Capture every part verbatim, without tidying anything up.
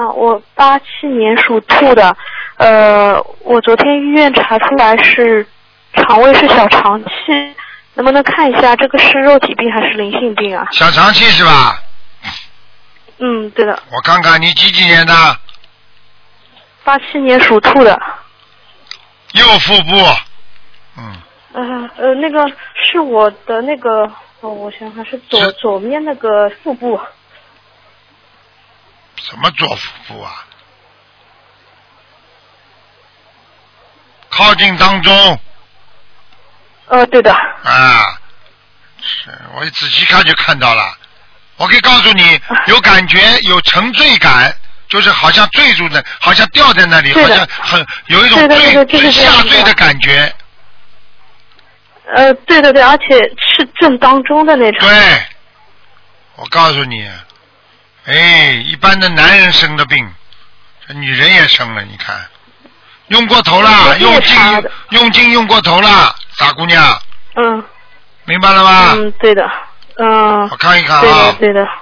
我八七年属兔的，呃，我昨天医院查出来是肠胃是小肠气，能不能看一下这个是肉体病还是灵性病啊？ 小肠气是吧？ 嗯，对的。 我看看你几几年的？ 八七年属兔的。 右腹部。嗯。 呃呃，那个是我的那个，哦，我想想是左左面那个腹部。 什么左腹部啊？靠近当中。 呃，对的。 啊，是我一仔细看就看到了。我可以告诉你，有感觉，有沉醉感，就是好像坠住的，好像吊在那里，好像很有一种坠坠下坠的感觉。 呃，对对对，而且是正当中的那种。 对，我告诉你，哎，一般的男人生的病，这女人也生了，你看，用过头了，用劲用劲用过头了，傻姑娘。 嗯。 明白了吗？ 嗯，对的。嗯。 我看一看啊。 对的，对的。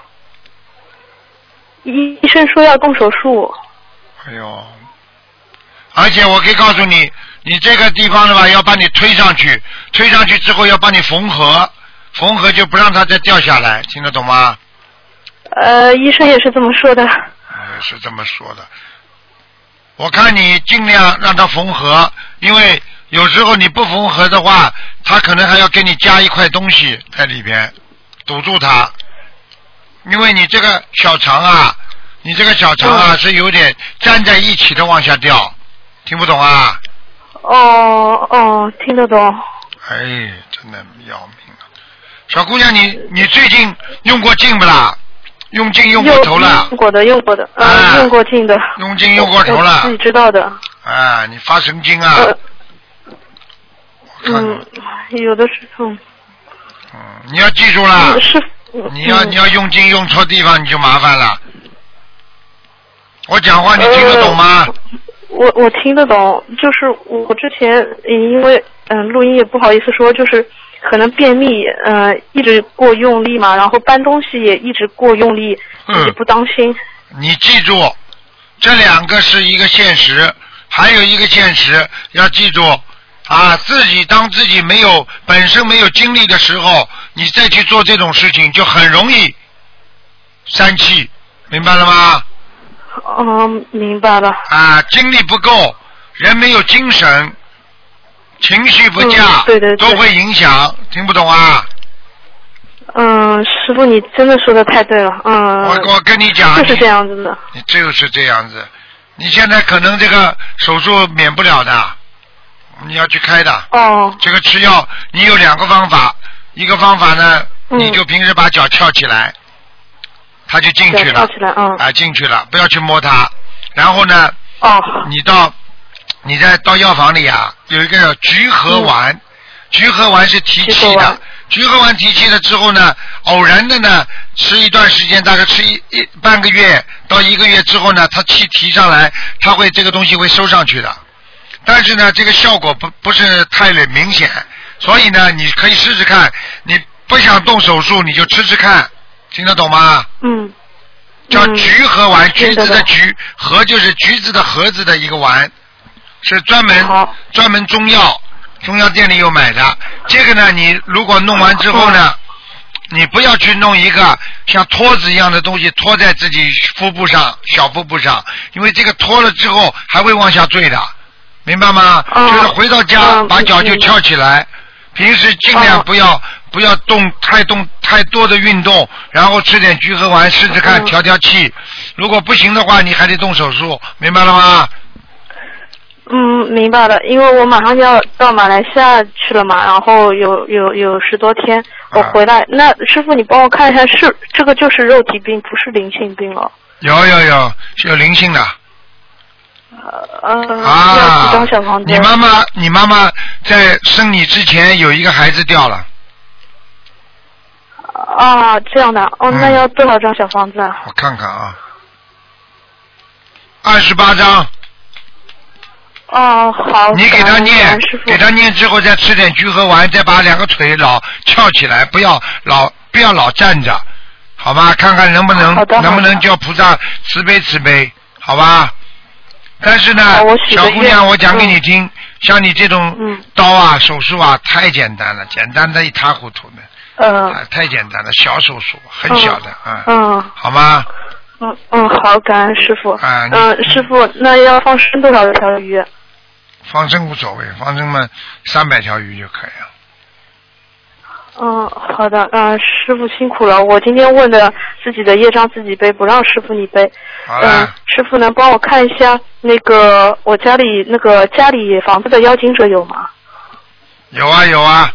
医医生说要动手术。 哎呦，而且我可以告诉你，你这个地方的话，要把你推上去，推上去之后要把你缝合，缝合就不让它再掉下来，听得懂吗？ 呃，医生也是这么说的。 也是这么说的。我看你尽量让它缝合，因为有时候你不缝合的话，它可能还要给你加一块东西在里边，堵住它。因为你这个小肠啊，你这个小肠啊、嗯、是有点粘在一起的往下掉，听不懂啊？ 哦哦，听得懂。 哎，真的要命啊！小姑娘，你你最近用过劲不啦？用劲用过头了？ 用过的，用过的，啊、呃，用过劲的。 用劲用过头了。 自己知道的。 啊，你发神经啊！ 呃、嗯，有的是嗯。 嗯，你要记住了。 嗯、是。 你要你要用劲用错地方，你就麻烦了。我讲话你听得懂吗？ 呃、我我听得懂，就是我之前因为嗯、呃、录音也不好意思说，就是可能便秘，呃一直过用力嘛，然后搬东西也一直过用力，自己不当心。 你记住，这两个是一个现实，还有一个现实要记住。啊，自己当自己没有本身没有精力的时候，你再去做这种事情就很容易生气，明白了吗？ 嗯，明白了。 啊，精力不够，人没有精神，情绪不佳， 嗯、对对对， 都会影响，听不懂啊？ 嗯，师傅，你真的说的太对了。嗯， 我我跟你讲， 就是这样子的。 你就是这样子，你现在可能这个手术免不了的。你要去开的哦， 这个吃药你有两个方法，一个方法呢， 嗯、 你就平时把脚翘起来，它就进去了， 翘起来，嗯， 啊进去了，不要去摸它。然后呢， 哦， 你到你在到药房里啊，有一个叫菊核丸，嗯、菊核丸是提气的，菊核丸提气了之后呢，偶然的呢吃一段时间，大概吃一一半个月到一个月之后呢，它气提上来，它会这个东西会收上去的。但是呢，这个效果不不是太明显，所以呢，你可以试试看。你不想动手术，你就吃吃看，听得懂吗？ 嗯。 叫菊核丸，橘子的橘，核就是橘子的盒子的一个丸，是专门专门中药，中药店里有买的。这个呢，你如果弄完之后呢，你不要去弄一个像托子一样的东西托在自己腹部上、小腹部上，因为这个托了之后还会往下坠的。明白吗？ 哦、 就是回到家、哦、把脚就翘起来，平时尽量不要、哦、不要动太动太多的运动，然后吃点菊核丸试试看、嗯、调调气。如果不行的话，你还得动手术，明白了吗？ 嗯，明白了。因为我马上就要到马来西亚去了嘛，然后有有有十多天我回来。啊、那师傅，你帮我看一下，是这个就是肉体病，不是灵性病了？ 有有有，是有灵性的。 呃啊，你妈妈，你妈妈在生你之前有一个孩子掉了。 啊，这样的，哦，嗯、那要多少张小房子啊？ 我看看啊，二十八张。 哦，好。 你给他念，给他念之后再吃点菊核丸，再把两个腿老翘起来，不要老不要老站着，好吗？看看能不能能不能叫菩萨慈悲慈悲。 好吧？但是呢，小姑娘，我讲给你听， 嗯、 像你这种刀啊、嗯、手术啊，太简单了，简单的一塌糊涂的。 嗯、 呃。太简单了，小手术，很小的啊。 嗯。嗯好吗？ 嗯嗯，好，感恩师傅。 啊。 嗯，师傅，那要放生多少条鱼？ 放生无所谓，放生嘛，三百条鱼就可以了。 嗯，好的，嗯，师傅辛苦了。我今天问的自己的业障自己背，不让师傅你背。 好了。 嗯，师傅能帮我看一下那个我家里那个家里房子的邀请者有吗？ 有啊有啊，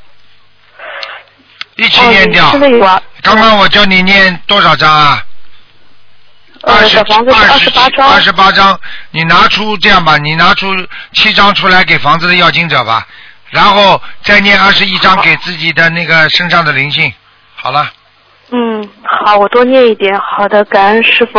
一起念掉。 哦、现在有啊。 刚刚我叫你念多少章啊？ 呃，小房子是二十八张。 二十八张，你拿出这样吧，你拿出七张出来给房子的要经者吧。然后再念二十一章给自己的那个身上的灵性，好了。 嗯，好，我多念一点。好的，感恩师傅。